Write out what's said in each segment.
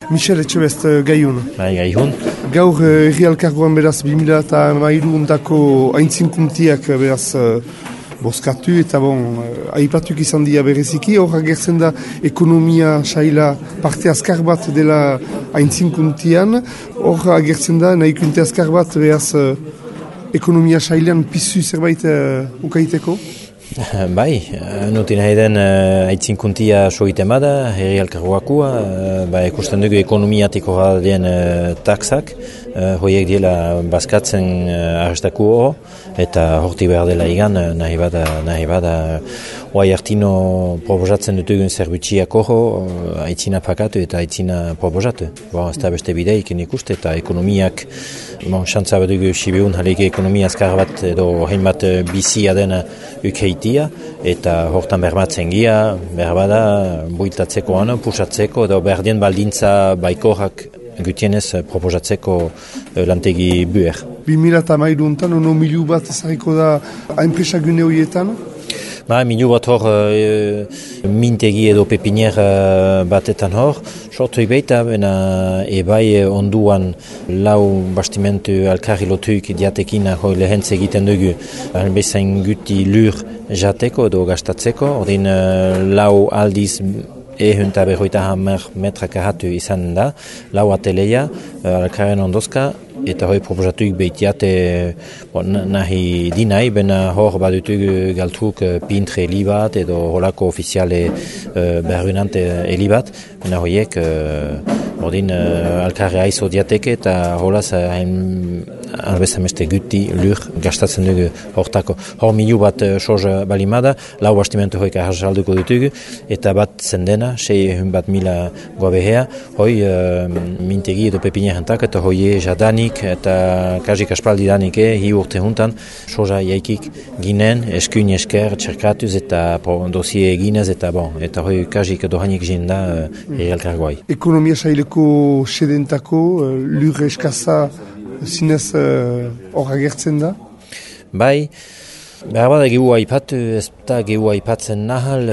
Michel Etxebest gaiun. Gaiun. Gaur erri alkargoan beraz 2013 aintzinkuntiak beraz bozkatu eta aipatuk izan dira bereziki. Hor agertzen da ekonomia saila parte azkar bat dela aintzinkuntian. Hor agertzen da nahikunte azkar bat beraz ekonomia sailean pizu zerbait ukaiteko. Bai, nuti nahi den aitzinkuntia sogiten bada, herri alkargoakua, ikusten dugu ekonomiatiko den taksak, horiek diela bazkatzen arrestako hor, eta horti behar dela igan, nahi bada oai hartino proposatzen dutugun zerbitziak hor, aitzina pakatu eta aitzina proposatu. Ez da beste bideik ikuste eta ekonomiak, xantza bat dugu Sibiun haleke ekonomia azkar bat edo hein bat bizia dena ukeitia, eta hortan bermatzen gia, berbada builtatzeko ano, pusatzeko, edo berdien baldintza baikorrak gutienez proposatzeko lantegi buer. 2013 ono miliu bat ezagiko da enpresa gune horietan? Miliu bat hor mintegi edo pepinier batetan hor, sortu baita, bena ebai onduan lau bastimentu alkarri lotuik diatekin hoi lehentz egiten dugu, bezain guti lur jateko edo gastatzeko, ordin lau aldiz ehunta berroita hamar metrak ahatu izan da, lau ateleia, alkarren ondozka, eta hoi proposatuik behitiate nahi dinai, bena hor badutug galtruk pintre helibat edo holako ofiziale berrunante helibat, bena hoiek ordin alkarre aizo diateke eta holaz albezameste guti lur gastatzen dugu hortako. Hor miliu bat soz balimada, lau bastimentu hoik arrasalduko dutugu, eta bat zendena, 600.000 goabehea, hoi mintegi edo pepinerentak, eta hoie jadanik eta kajik aspaldi danik hi urte juntan, soza jaikik ginen, eskuin esker, txerkatuz eta dosie eginez, eta hoi kajik dohanik jin da eralkargoai. Ekonomia saileko sedentako lur eskaza zinez hor agertzen da? Bai, behar bada gehu aipatu, ez da gehu aipatzen nahal,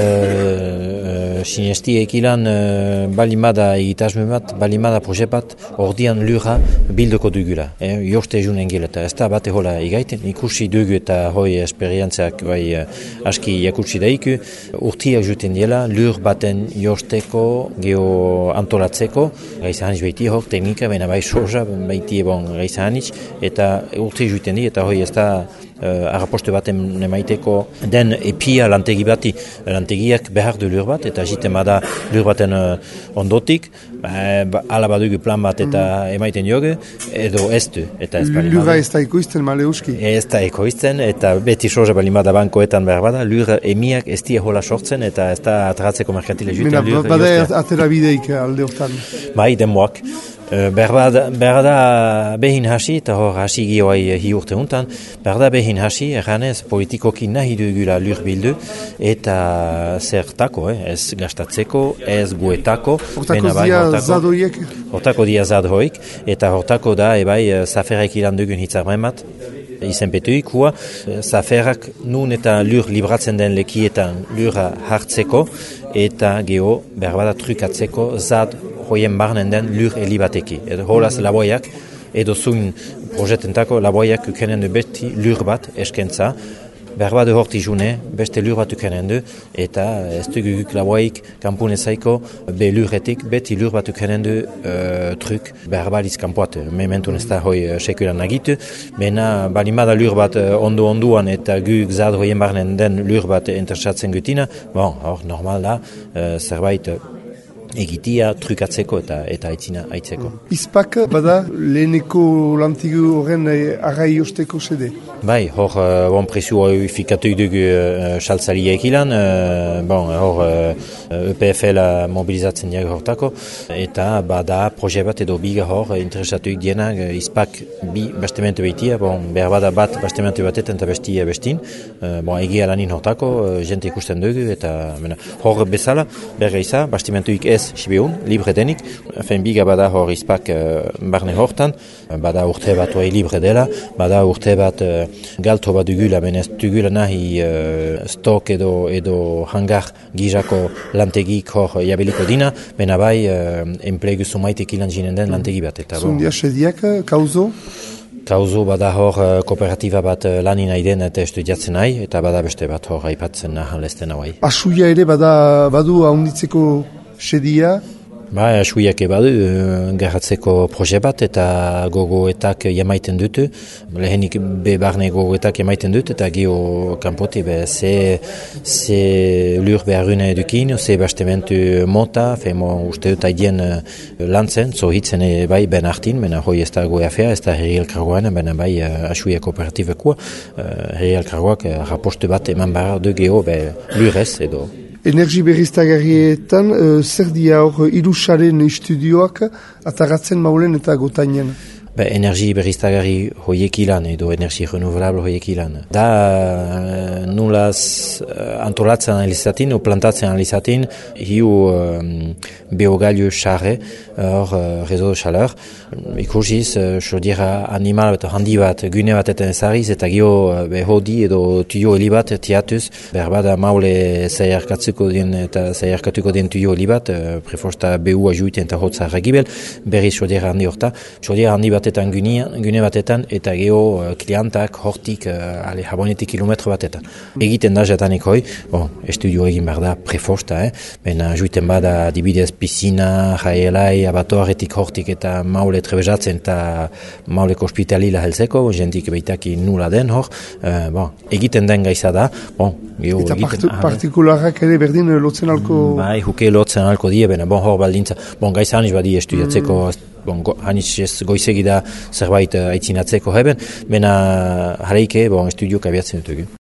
sinestiek ilan balimada egitasme bat, balimada proje bat, ordian lura bildoko dugula. Joste junen geleta, ez da bate hola igaiten, ikusi dugu eta hoi esperientziak aski jakutsi daiku, urtiak juten dela, lur baten josteko, geho antolatzeko, gaiza hanitz behiti hor, teknika, baina bai soja, behiti gaiza hanitz, eta urti juten di, eta hoi ez da arraposte baten emaiteko den epia lantegi bati, lantegiak behar du lur bat, eta jiten bada lur baten ondotik, ala badugu plan bat eta emaiten jogu, edo ez du. Lura ez da ekoizten maleuski? Ez da ekoizten, eta beti soja balimada bankoetan behar bada, lur emiak ez die hola sortzen, eta ez da atratzeko merkatile juten lur. Bada atera bideik alde hortan? Bai, demoak. Behar da behin hasi, eta hor hasi gioai hi urte huntan, behar da behin hasi, erranez politikoki nahi dugula lur bildu, eta zertako, ez gastatzeko, ez guetako. Hortako dia zadoiek? Hortako dia zadoik, eta hortako da zaferek ilan dugun hitzarmen bat, izenpetuik, zaferak nun eta lur libratzen den lekietan lura hartzeko, eta geho behar bada trukatzeko zad hoien barnen den lur helibateki. Edo holaz laboiak, edo zun projetentako laboiak ukenen du beti lur bat eskentza, behar bada horti june, beste lur bat ukenen du, eta ez duguk laboik kampunezaiko be lurretik, beti lur bat ukenen du truk behar baliz kampuatu. Mementun ez da hoi sekulan nagitu, bena balimada lur bat onduan eta guk zad hoien barnen den lur bat interesatzen gutina, hor normal da, zerbait egitia, trukatzeko eta aitzeko. Izpak bada leheneko lantigu horren arrai osteko sede? Bai, hor bon presu hori fikatu dugu saltzaliek ilan, hor EPFL mobilizatzen diag hortako, eta bada proje bat edo biga hor interesatuik dienak izpak bi bastementu behitia, behar bada bat bastementu batetan eta bestia bestin, egia lanin hortako, jente ikusten dugu, eta hor bezala, berga iza, bastementuik ez Sibiun, libre denik, biga bada hor izpak barne hortan, bada urte bat libre dela, bada urte bat galto bat dugula, ben ez dugula nahi stok edo hangar gizako lantegik hor jabiliko dina, bena bai enplegu sumaitek ilan jinen den lantegi bat. Zundia sediak, kauzo? Kauzo bada hor kooperatiba bat lanin nahi den eta estudiatzen nahi, eta bada beste bat hor aipatzen nahan lezten hauai. Asuia ere badu ahonditzeko sedia? Ba, asuiak badu garratzeko proje bat eta gogoetak jamaiten dut, lehenik barne gogoetak jamaiten dut, eta gio kanpoti ze lur beharruna edukin, ze bastementu mota, uste dut haidien lantzen, zohitzen bai ben hartin, bena hoi ez da goe afea, ez da herri elkargoan, bena bai asuia kooperativekoa, herri elkargoak rapostu bat eman behar du gio lurez edo. Energi berriztagarrietan, zer dia hor irusaren estudioak ataratzen maulen eta gotainen? Energi berriztagarri hoiek ilan edo energi renouvelable hoiek ilan. Da nulaz antolatzen analizatin o plantatzen analizatin hiu biogailu xarre hor rezo de chaleur. Ikusiz, dira animal bat handi bat, gune bat eta ezariz eta gio hodi edo tuio heli bat tiatuz, berbada maule zaiarkatuko den tuio heli bat, prefosta behu ajuiten eta hotza regibel, berriz dira handi horta. Dira handi batetan gune batetan eta geho klientak hortik jabonetik kilometro batetan. Egiten da jatanik hoi, estudio egin behar da prefosta, bena juiten bada dibidez piscina, jaielai, abatoaretik hortik eta maule trebezatzen eta mauleko hospitalila helzeko, jentik behitaki nula den hor, egiten den gaiza da. Eta partikularrak ere berdin lotzen alko? Bai, huke lotzen alko die, bena hor baldintza, gaiza haniz badi estudiatzeko, haniz goizegi da zerbait aitzinatzeko heben, bena jareike estudiok abiatzen dutugu.